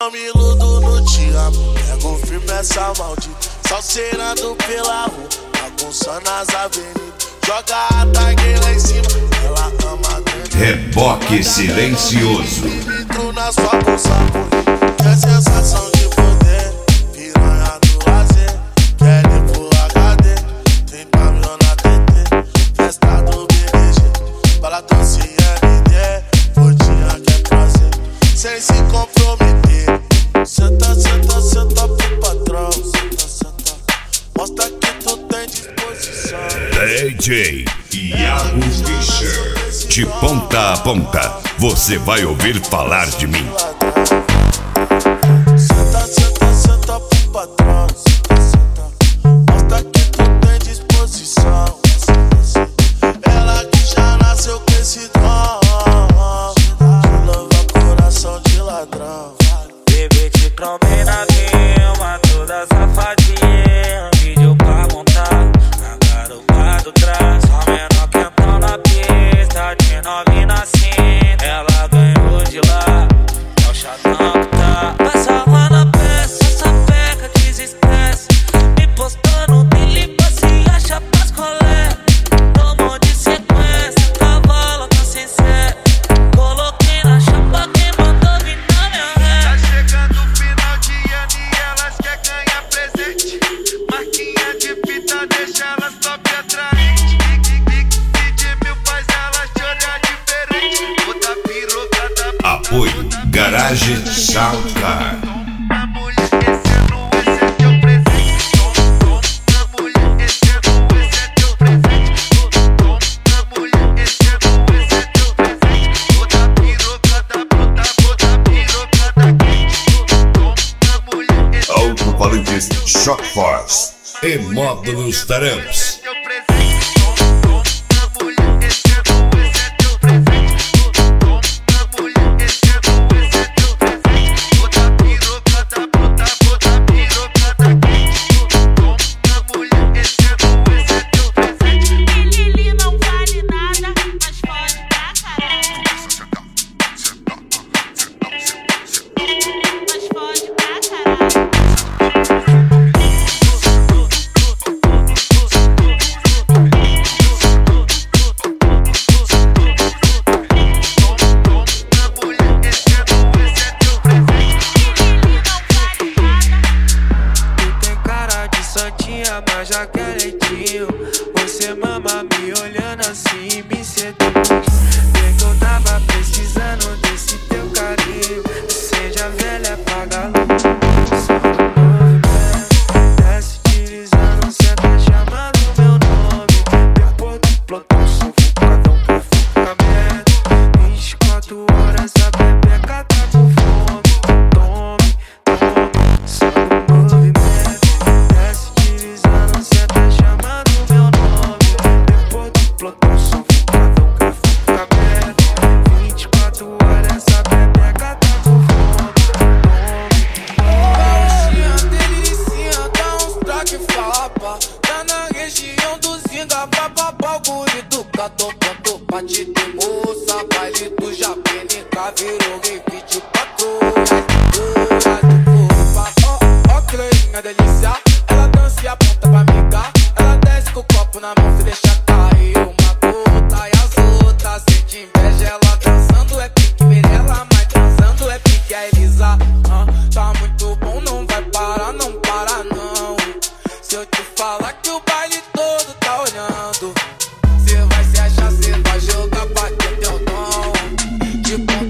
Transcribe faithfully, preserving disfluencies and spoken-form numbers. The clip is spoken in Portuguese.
não me iludo no te amo. Pego firme essa maldita, salseirando pela rua, bagunçando as avenidas. Joga a tag lá em cima, ela ama grande. Reboque silencioso. Entro na sua bolsa, bonita. Que sensação de poder, piranha do lazer. Quer ir pro H D, tem caminhão na T T. Festa do B D G, bala doce M D. Fortinha quer prazer, sem se comprometer. Senta, senta, senta pro patrão. Senta, senta, mostra que tu tem disposição. D J Iago Fischer. De ponta a ponta, você vai ouvir falar de mim. Senta, senta, senta pro patrão. Senta, senta, mostra que tu tem disposição. Ela que já nasceu com esse dom de louvar coração de ladrão. Bebê te trombei na Vilma, toda safadinha. Vídeo pra montar, na garupa do trás. Só menor quentão na pista, de novinha assim. Ela ganhou de lá, é o chatão que tá. Passa lá na peça, essa peca desestressa. Me postando, me limpa, se acha pras colé. Tomou de sequência, cavalo tá sem sé. Coloquei na chapa, quem mandou vir na minha ré. Tá chegando o final de ano e elas quer ganhar presente. Marquinha de fita deixa elas top atraente. De mil faz elas te olhar diferente. Outra piroca da Apoio Garage Soundcar. a mulher, esse ano, esse é teu presente. A mulher, esse ano, esse é teu presente. A mulher, esse ano, esse é teu presente. Outra piroca da bruta, outra piroca da quente. A mulher, esse Alto-falantes Shock Force e módulos Taramps. teu presente. A mulher, esse ano, esse é teu presente. A mulher, esse ano, esse é teu presente. Outra piroca da bruta, outra piroca da quente. A mulher, esse ano, esse é teu presente. Lili não vale nada, mas pode pra caralho. Mas pode pra caralho. Tu tem cara de santinha, mas já quer leitinho. Você mama me olhando assim, me seduz. Vê que eu tava precisando desse teu carinho. Seja velha, apaga a luz. Só no movimento, desce deslizando, cê tá chamando meu nome. Depois do plantão, sufocadão, profundamente. vinte e quatro horas, a bebeca tá com fome. Tome, tome, só no movimento. Desce deslizando, cê tá chamando meu nome. Depois do plantão, sufocadão, profundamente. vinte e quatro horas, a bebeca tá com fome. Pauxinha, delicinha, dá uns troque fapa. Tá na região do Zinga, vai pra bagulho do Catô, canto pra te ter moça. Baile do Japenica, virou rei vinte e quatro horas. Ó, ó, que loirinha delícia. Ela dança e aponta pra amiga. Ela desce com o copo na mão, se deixa cair uma gota. E as outras sente inveja, ela dançando é pique Mirella, mas dançando é pique a Elisa. Ah, tá muito bom, não vai parar, não para não. Se eu te falar que o baile todo tá olhando, cê vai se achar, cê vai jogar pra ter teu dom. De ponta